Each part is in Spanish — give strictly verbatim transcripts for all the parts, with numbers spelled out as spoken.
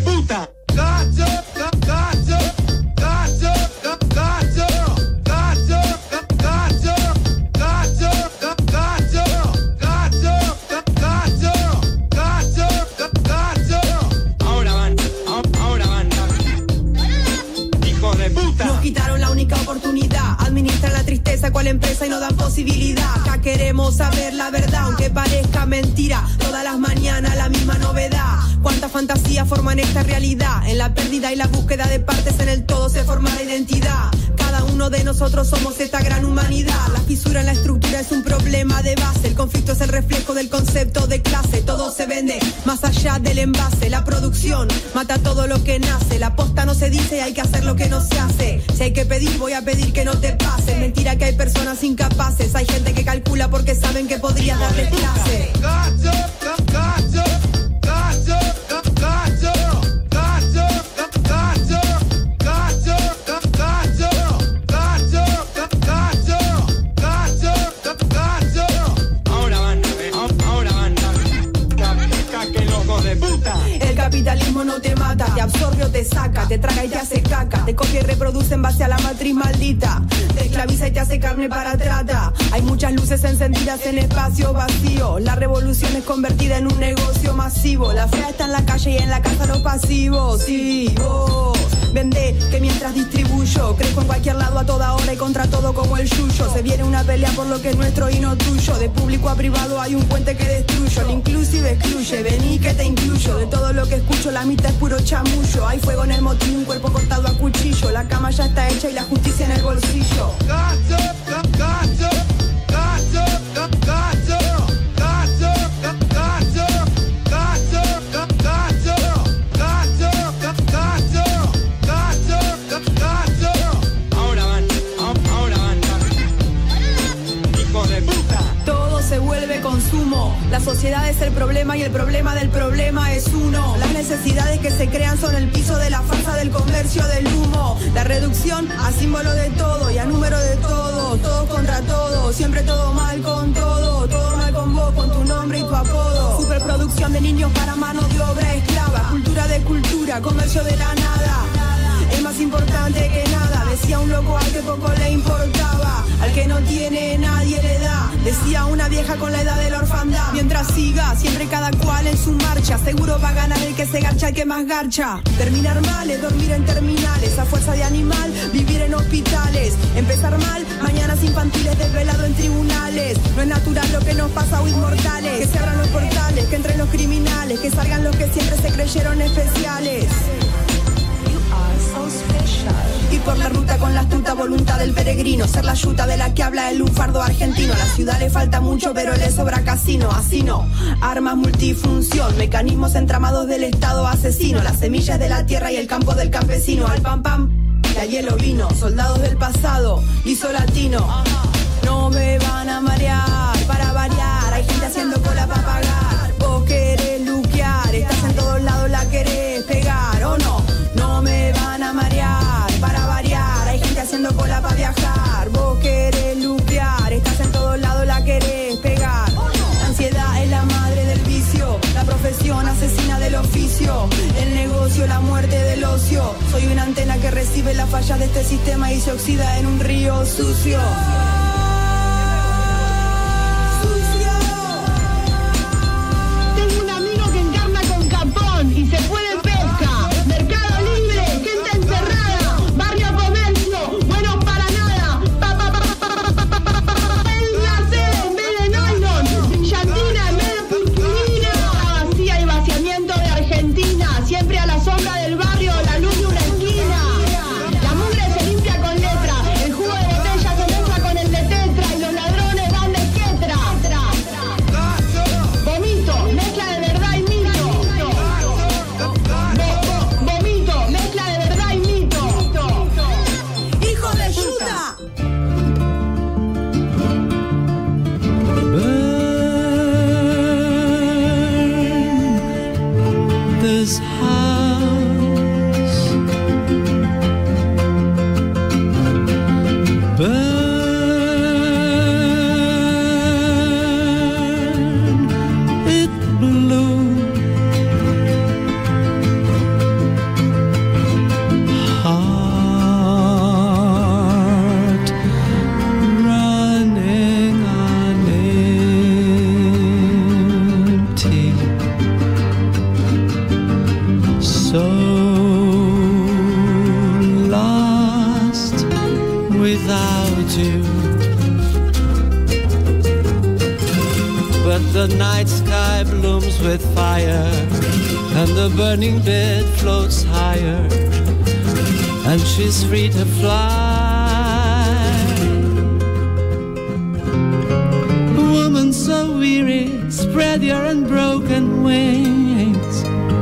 puta. Ahora van, ahora van. Hijo de puta. Nos quitaron la única oportunidad. Administran la tristeza cual empresa y no dan posibilidad. Acá queremos saber la verdad, aunque parezca mentira. Todas las mañanas la misma novedad. Cuántas fantasías forman esta realidad. En la pérdida y la búsqueda de partes en el todo se forma la identidad. Cada uno de nosotros somos esta gran humanidad. La fisura en la estructura es un problema de base. El conflicto es el reflejo del concepto de clase. Todo se vende más allá del envase. La producción mata todo lo que nace. La posta no se dice y hay que hacer lo que no se hace. Si hay que pedir, voy a pedir que no te pase. Mentira que hay personas incapaces. Hay gente que calcula porque saben que podrías darles clase. El capitalismo no te mata, te absorbe o te saca, te traga y te hace caca, te copia y reproduce en base a la matriz maldita, te esclaviza y te hace carne para trata. Hay muchas luces encendidas en espacio vacío, la revolución es convertida en un negocio masivo, la fea está en la calle y en la casa los pasivos. Sí, vos vendé que mientras distribuyo, crezco en cualquier lado a toda hora y contra todo como el yuyo. Se viene una pelea por lo que es nuestro y no tuyo, de público a privado hay un puente que destruyo, el inclusive excluye, vení que te incluyo. De todo lo que escucho la mitad es puro chamullo. Hay fuego en el motín, un cuerpo cortado a cuchillo. La cama ya está hecha y la justicia en el bolsillo. Ahora van, ahora van. Hijo de puta. Todo se vuelve consumo. La sociedad es el problema y el problema del problema es uno. Las necesidades que se crean son el piso de la farsa del comercio del humo. La reducción a símbolo de todo y a número de todo. Todos contra todos, siempre todo mal con todo. Todo mal con vos, con tu nombre y tu apodo. Superproducción de niños para mano de obra esclava. Cultura de cultura, comercio de la nada. Es más importante que nada, decía un loco al que poco le importaba. Al que no tiene nadie le da, decía una vieja con la edad de la orfandad. Mientras siga, siempre cada cual en su marcha, seguro va a ganar el que se garcha, el que más garcha. Terminar mal es dormir en terminales, a fuerza de animal, vivir en hospitales. Empezar mal, mañanas infantiles desvelado en tribunales. No es natural lo que nos pasa o inmortales. Que se abran los portales, que entren los criminales, que salgan los que siempre se creyeron especiales. Y por la ruta con la astuta voluntad del peregrino, ser la yuta de la que habla el lunfardo argentino. A la ciudad le falta mucho pero le sobra casino. Así no, armas multifunción, mecanismos entramados del estado asesino. Las semillas de la tierra y el campo del campesino. Al pam pam, y a hielo vino. Soldados del pasado, guiso latino. No me van a marear, para variar. Hay gente haciendo cola para pagar. Vos querés luquear, estás en todos lados, la querés pegar, ¿o no? No me van a marear, para variar. Hay gente haciendo cola para viajar. Vos querés luquear, estás en todos lados, la querés pegar. La ansiedad es la madre del vicio, la profesión asesina del oficio, el negocio, la muerte del ocio. Soy una antena que recibe las fallas de este sistema y se oxida en un río sucio. Tengo un amigo que encarna con Capón y se fue de pesca. Mercado Libre, gente encerrada. Barrio Comercio, bueno para nada. Pa, pa, pa, pa, pa, pa, pa, pa, pa. El nacer en vez de nylon. Brillantina en vez de purpurina. La vacía y vaciamiento de Argentina. Siempre a la sombra del barrio, la luz de una esquina. La mugre se limpia con letra. El jugo de botella se mezcla con el de without you. But the night sky blooms with fire, and the burning bed floats higher, and she's free to fly. Woman so weary, spread your unbroken wings.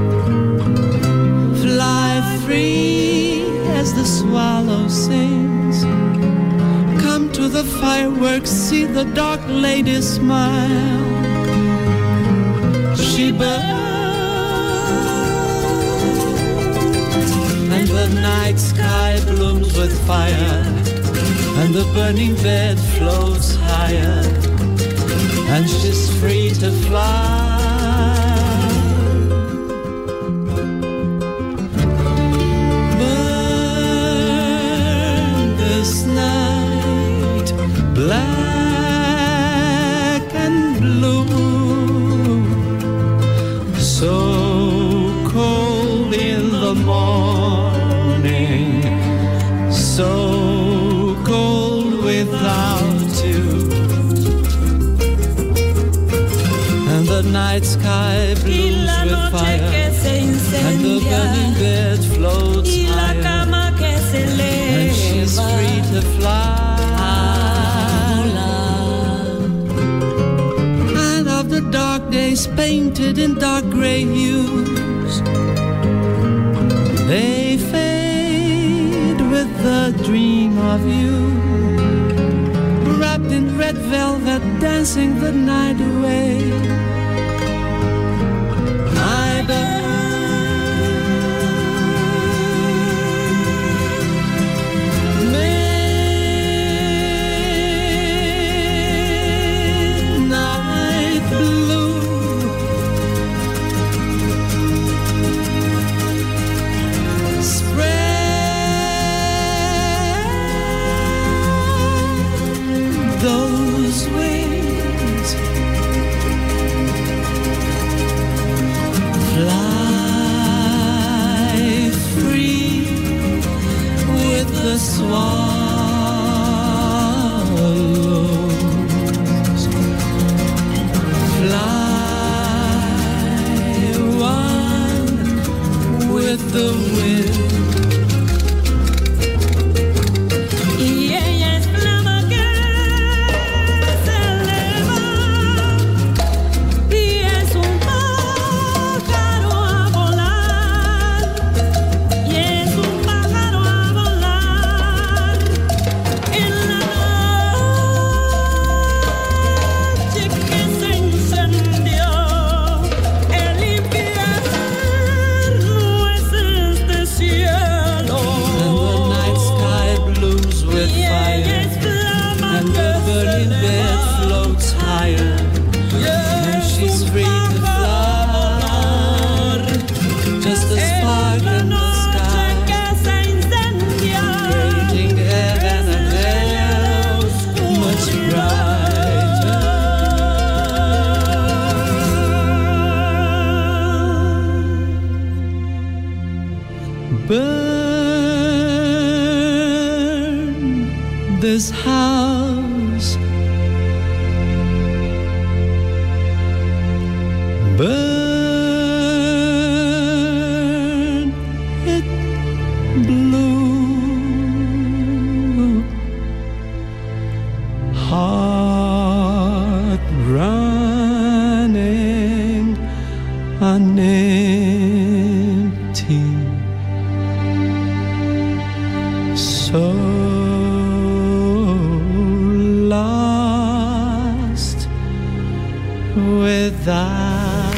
Fly free as the swallow sings. Come to the fireworks, see the dark lady smile. She burns, and the night sky blooms with fire, and the burning bed floats higher, and she's free to fly. Burn this night black and blue, so cold in the morning, so cold without you. And the night sky blooms with fire, and the burning bed floats higher, and she's free to fly. And of the dark days painted in dark gray hues, they fade with the dream of you, wrapped in red velvet, dancing the night away. I burn midnight blue, spread those wings, fly free with the swallows, fly one with the wind. Burn this house, burn it blue, heart running on empty, so lost without.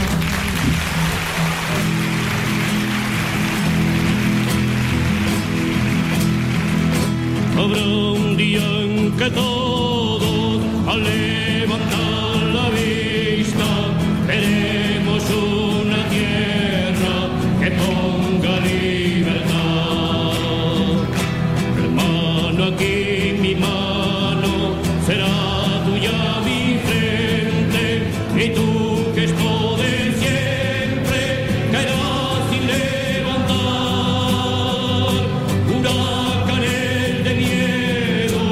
Habrá un día en que todos al levantar la vista veremos una tierra que ponga libertad. Hermano, aquí mi mano será tuya mi frente, y tú que esto de siempre caerás sin levantar. Huracanes de miedo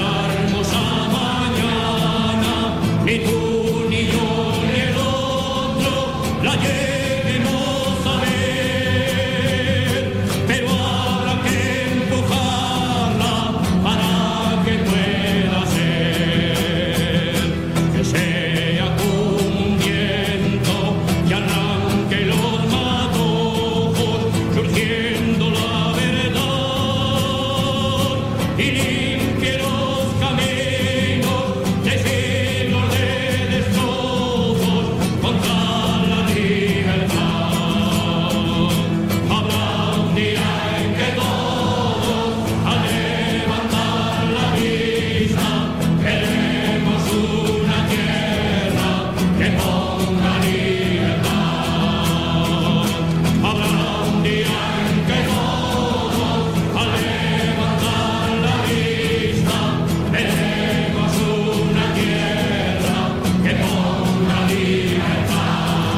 hermosa mañana, ni tú ni yo ni el otro la lleguemos a ver, pero habrá que empujarla para que pueda ser, que sea como un viento que arranque los matojos, surgiendo la verdad y limpie los caminos de siglos de destrozos contra la libertad. Habrá un día en que todos, al levantar la vista, veremos una tierra que ponga libertad. Habrá un día en que todos, al levantar la vista, veremos una tierra que ponga libertad.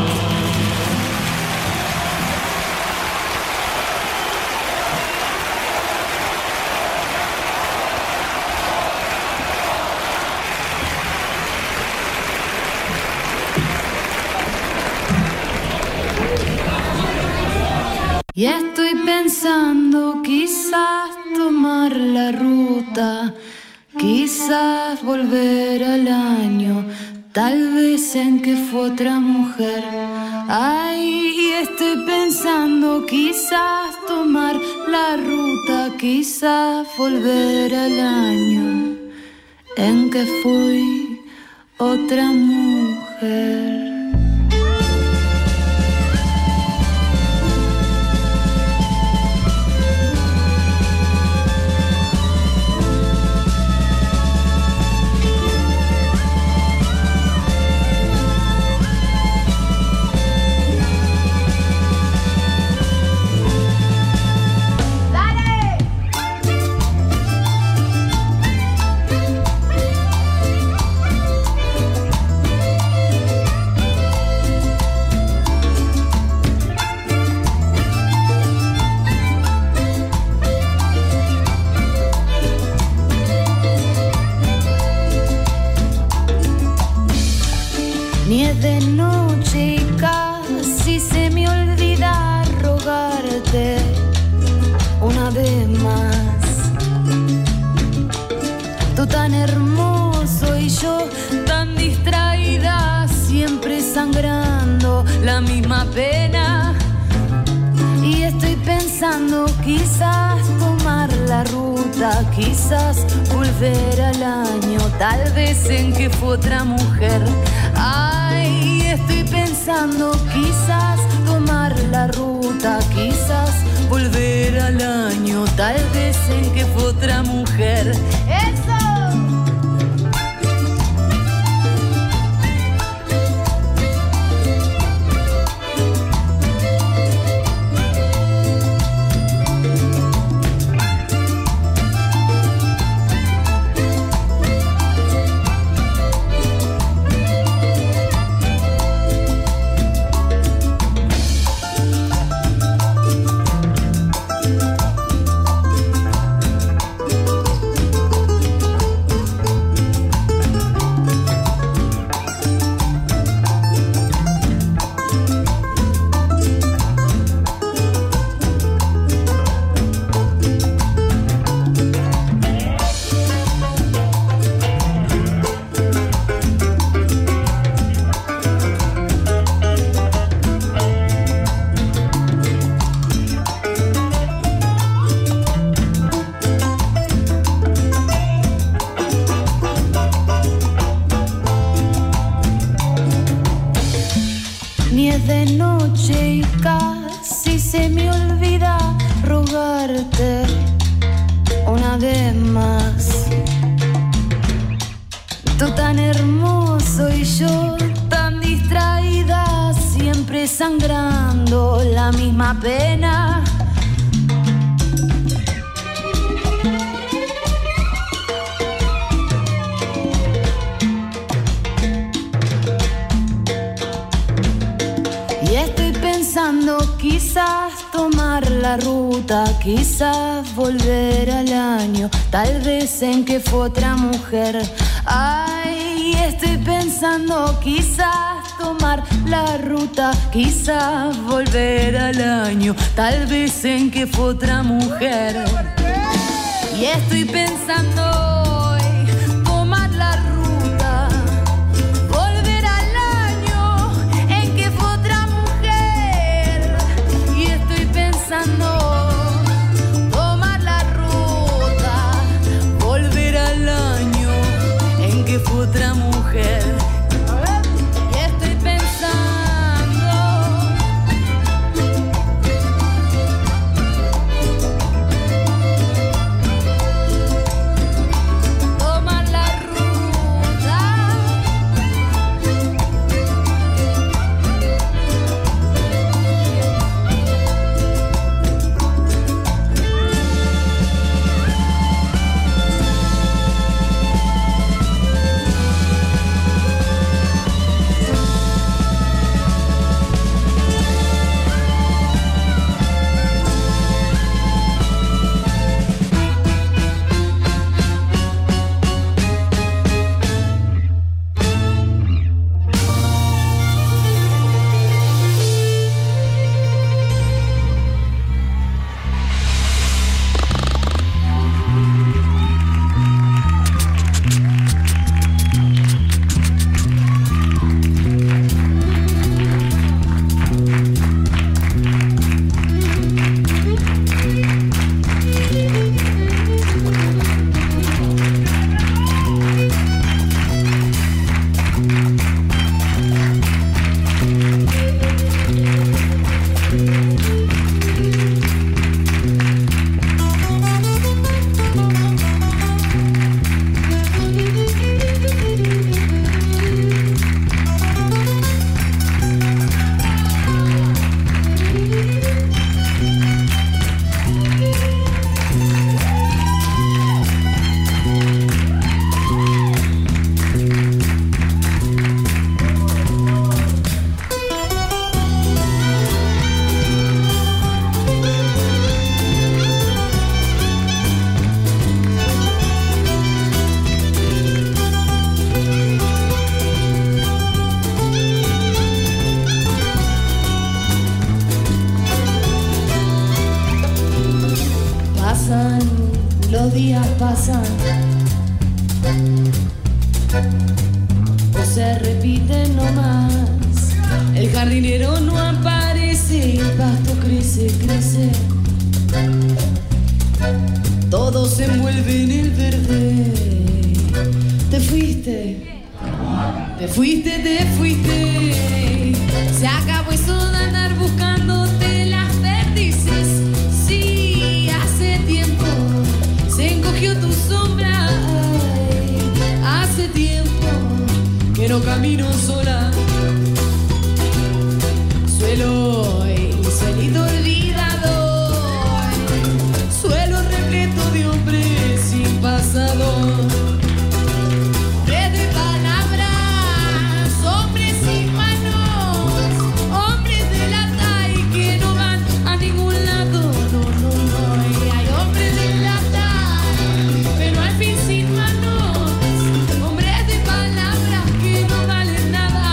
Y estoy pensando quizás tomar la ruta, quizás volver al año, tal vez en que fue otra mujer. Ay, estoy pensando quizás tomar la ruta, quizás volver al año en que fui otra mujer. Ni es de noche y casi se me olvida rogarte una vez más. Tú tan hermoso y yo tan distraída, siempre sangrando la misma pena. Y estoy pensando quizás tomar la ruta, quizás volver al año, tal vez en que fue otra mujer. Ay, estoy pensando quizás tomar la ruta, quizás volver al año, tal vez en que fue otra mujer. ¡Eso! Ni es de noche y casi se me olvida rogarte una vez más. Tú tan hermoso y yo tan distraída, siempre sangrando la misma pena. Y estoy pensando quizás tomar la ruta, quizás volver al año, tal vez en que fue otra mujer. Ay, estoy pensando quizás tomar la ruta, quizás volver al año, tal vez en que fue otra mujer. Y estoy pensando hoy tomar la ruta, volver al año en que fue otra mujer. Y estoy pensando tomar la ruta, volver al año en que fue otra mujer. Y estoy pensando tomar la ruta. Pasan, los días pasan, o se repiten nomás. El jardinero no aparece, el pasto crece, crece. Todo se envuelve en el verde. Te fuiste, te fuiste, te fuiste. Se acabó eso de andar buscándote las perdices. Sí, hace tiempo se encogió tu sombra. Ay, hace tiempo que no camino sola. Suelo y suelito olvidado. Suelo repleto de hombres sin pasado. Hombres de palabras, hombres sin manos, hombres de lata y que no van a ningún lado. No, no, no, y hay hombres de lata, pero al fin sin manos. Hombres de palabras que no valen nada.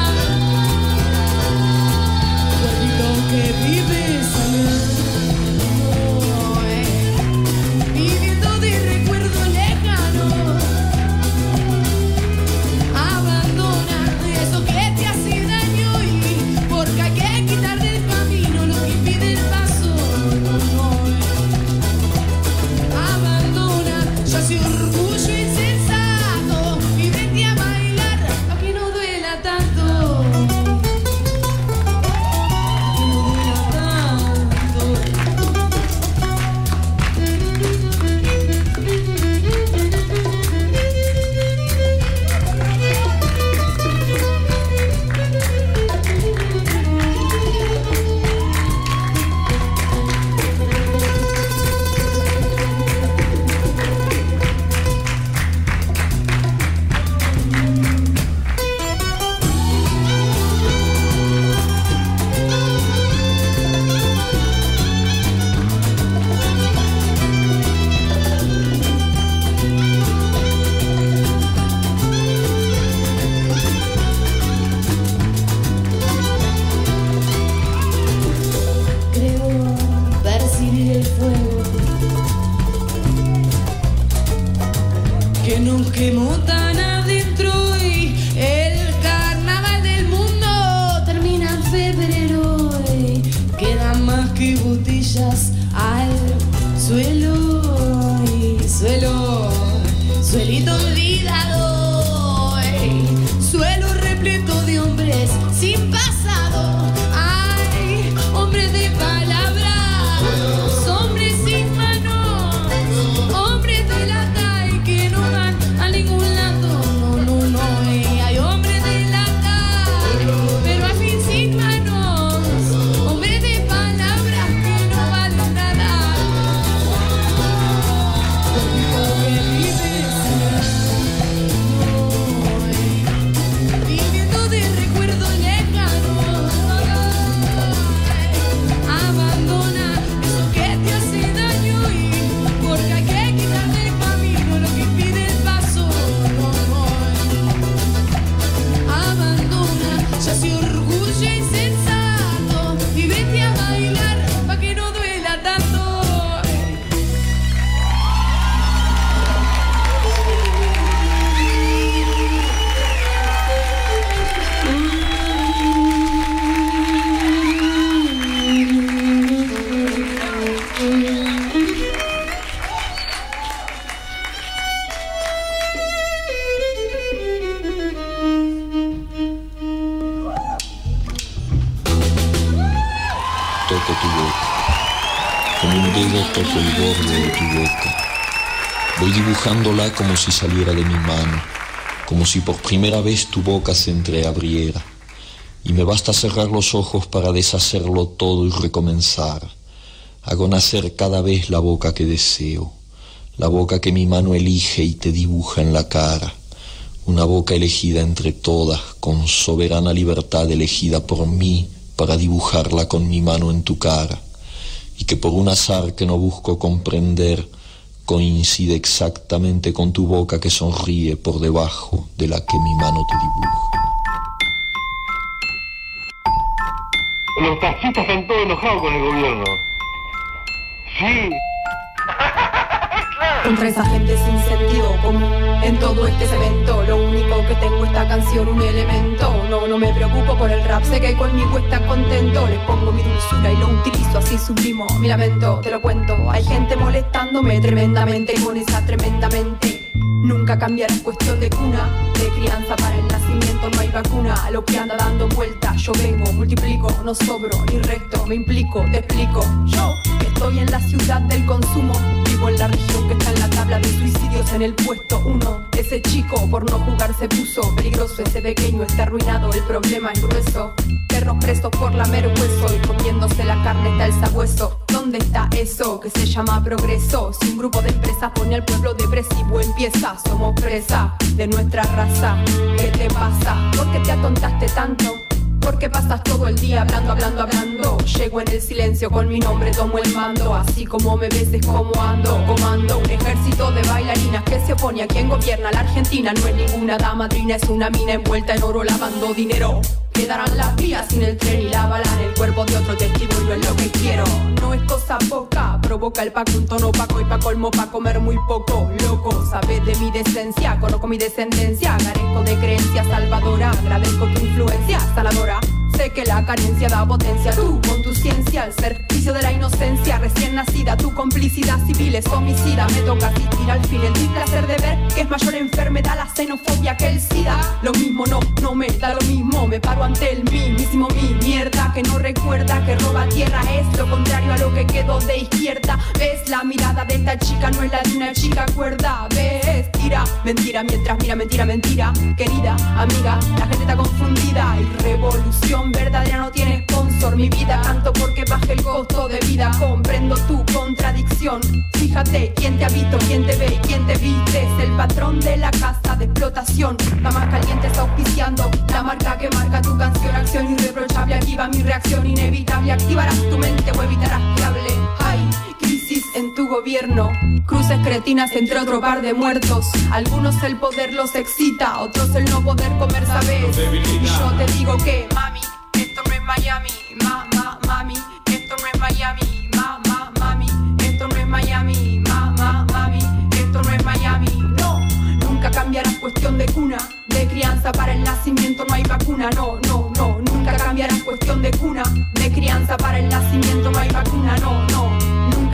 mundo olvidado. Ey, suelo repleto de hombres sin pasado. Ay, hombres de palabras, hombres sin manos, hombres de lata y que no van a ningún lado. No, no, no. Ey, hay hombres de lata, pero al fin sin manos, hombres de palabras que no valen nada. Viviendo de recuerdos lejanos, abandona eso que te hace daño y porque hay que quitar del camino lo que impide el paso. Abandona ya ese orgullo insensato y vete a bailar pa' que no duela tanto. Toco tu boca, con un dedo toco el borde de tu boca. Voy dibujándola como si saliera de mi mano, como si por primera vez tu boca se entreabriera. Y me basta cerrar los ojos para deshacerlo todo y recomenzar. Hago nacer cada vez la boca que deseo, la boca que mi mano elige y te dibuja en la cara. Una boca elegida entre todas, con soberana libertad elegida por mí, para dibujarla con mi mano en tu cara, y que por un azar que no busco comprender, coincide exactamente con tu boca que sonríe por debajo de la que mi mano te dibuja. Los taxistas están todos enojados con el gobierno. Sí. Contra esa gente sin sentido común en todo este cemento. Lo único que tengo esta canción, un elemento. No, no me preocupo por el rap, sé que conmigo está contento. Les pongo mi dulzura y lo utilizo, así sublimo mi lamento. Te lo cuento, hay gente molestándome tremendamente con esa tremendamente. Nunca cambiará, es cuestión de cuna, de crianza para el nacimiento no hay vacuna. A lo que anda dando vueltas, yo vengo, multiplico, no sobro ni resto, me implico, te explico. Yo estoy en la ciudad del consumo, vivo en la región que está en la tabla de suicidios en el puesto uno. Ese chico por no jugar se puso peligroso, ese pequeño está arruinado, el problema es grueso. Perros presos por lamer hueso y comiéndose la carne está el sabueso. ¿Dónde está eso que se llama progreso? Si un grupo de empresas pone al pueblo depresivo, empieza, somos presa de nuestra raza. ¿Qué te pasa? ¿Por qué te atontaste tanto? ¿Por qué pasas todo el día hablando, hablando, hablando? Llego en el silencio con mi nombre, tomo el mando. Así como me ves es como ando. Comando un ejército de bailarinas que se opone a quien gobierna la Argentina. No es ninguna damadrina, es una mina envuelta en oro lavando dinero. Quedarán las vías sin el tren y la bala en el cuerpo de otro testigo y no es lo que quiero. No es cosa poca, provoca el paco un tono opaco y pa' colmo pa' comer muy poco. Loco, sabes de mi decencia, conozco mi descendencia, carezco de creencia salvadora, agradezco tu influencia sanadora. Sé que la carencia da potencia, tú con tu ciencia, al servicio de la inocencia recién nacida, tu complicidad civil es homicida. Me toca asistir al fin el displacer de ver que es mayor enfermedad la xenofobia que el SIDA. Lo mismo no, no me da lo mismo, me paro ante el mismísimo mi mierda que no recuerda que roba tierra, es lo contrario a lo que quedó de izquierda. Ves, la mirada de esta chica no es la de una chica cuerda. Ves, tira, mentira mientras mira, mentira, mentira. Querida, amiga, la gente está confundida y revolución verdadera no tiene sponsor. Mi vida canto porque baje el costo de vida. Comprendo tu contradicción. Fíjate quién te ha visto, quién te ve y quién te viste. Es el patrón de la casa de explotación. La más caliente está auspiciando la marca que marca tu canción. Acción irreprochable, aquí va mi reacción inevitable. Activarás tu mente o evitarás que hable. Hay crisis en tu gobierno, cruces cretinas entre otro par de muertos. Algunos el poder los excita, otros el no poder comer, ¿sabes? Y yo te digo que, mami, esto no es Miami, ma, ma, mami, esto no es Miami, ma, ma, mami, esto no es Miami, ma, ma, mami, esto no es Miami, no. Nunca cambiarás, cuestión de cuna, de crianza para el nacimiento no hay vacuna, no, no, no. Nunca cambiarás, cuestión de cuna, de crianza para el nacimiento no hay vacuna, no, no. Nunca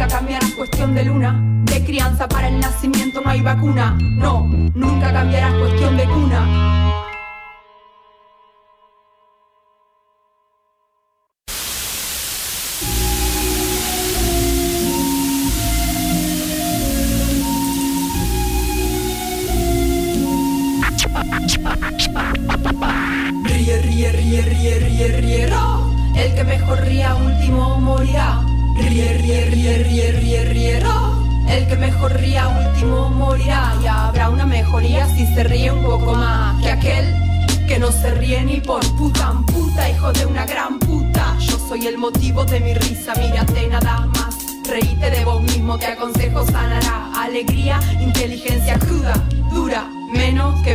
nunca cambiarás, cuestión de luna. De crianza para el nacimiento no hay vacuna. No, nunca cambiarás, cuestión de cuna. Ríe, ríe, ríe, ríe, ríe, ríe, ro. El que mejor ría último morirá. Ríe, ríe, ríe, ríe, ríe, ríe, ro. El que mejor ría último morirá. Y habrá una mejoría si se ríe un poco más que aquel que no se ríe ni por puta en puta, hijo de una gran puta. Yo soy el motivo de mi risa, mírate nada más. Reíte de vos mismo, te aconsejo sanará. Alegría, inteligencia cruda, dura, menos que